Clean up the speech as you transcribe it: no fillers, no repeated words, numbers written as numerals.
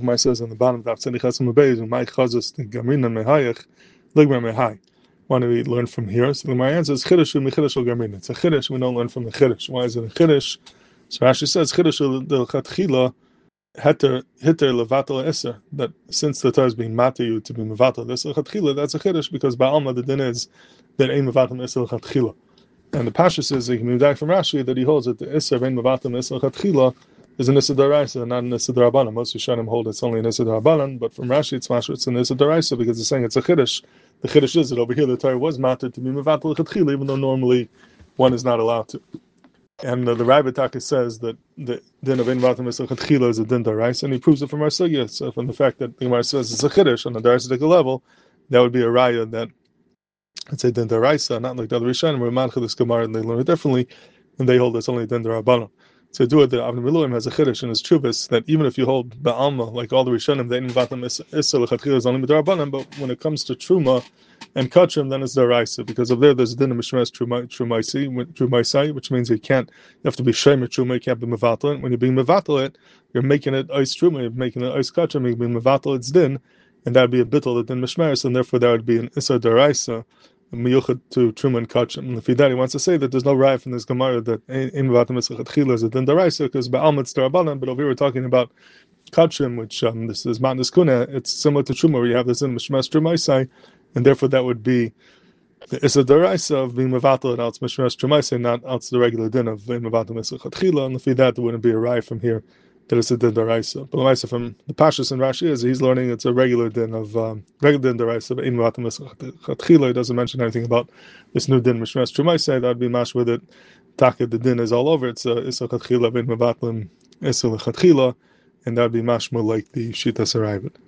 Gemara says on the bottom, "Daf tzadi chesam beis u'may chazos gamrin and mehayich ligmer mehay." Why do we learn from here? So the Gemara answers, "Chiddush u'michiddush gamrin." It's a chiddush. We don't learn from the chiddush. Why is it a chiddush? So Rashi says, "Chiddush l'chatchila heter levatel eser." That since the Torah is being mati you to be mevatel this l'chatchila, that's a chiddush because ba'alma the din is that ein mevatel eser l'chatchila. And the Pasha says he can back from Rashi that he holds that the Isser vein Mavatim Isser Chatchila is an Isser Daraisa, not an Isser Darabanan. Most Rishonim hold it's only an Isser Darabanan, but from Rashi it's Mashra, it's an Isser Daraisa because it's saying it's a Chiddush. The Chiddush is that over here the Torah was mated to be Mavatim Chatchila, even though normally one is not allowed to. And the Rabbi Taka says that the din of vein Mavatim Isser Chatchila is a din Daraisa, and he proves it from our Sugya. So from the fact that the Gemara says it's a Chiddush on the Daraisa level, that would be a Raya that it's a din daraisa, not like the other Rishonim, where Mancha this Gemara and they learn it differently, and they hold it's only din darabbanan. So do it that Avnei Miluim has a chiddush in his Chuvas that even if you hold ba'alma like all the Rishonim, they didn't vatam issa l'chatchila is only darabbanan, but when it comes to truma and kachim, then it's daraisa because of there's a din of mishmeres trumaisai, which means you have to be shemer truma, you can't be mevatel it. When you're being mevatel it, you're making it ice truma, you're making it ice kachim, you're being mevatel its din, and that would be a bittul that din mishmeres, and therefore that would be an issa daraisa. Miyuchad to Truma and Kachim. And if he wants to say that there's no raya from this Gemara that in Vatam Chila is a din daraisa because Ba'alma it's darabanan, but over here we're talking about Kachim, which this is Matnas Kuna. It's similar to Truma where you have this in Mishmas Trumaisai, and therefore that would be it's a daraisa of being mevatel and out Mishmas Trumaisai, not out the regular din of Vatam Chila. And if he there wouldn't be a raya from here that it's a din daraisa. But the from the Pashas and Rashi is he's learning it's a regular din of regular din daraisa. But in Vatam Chatchila, he doesn't mention anything about this new din Mishmas Trumaisai. That'd be mash with it. Taka the din is all over. It's a Chatchila ben Mevatlim Issa Chatchila, and that'd be mashma like the Shita Sarayvit.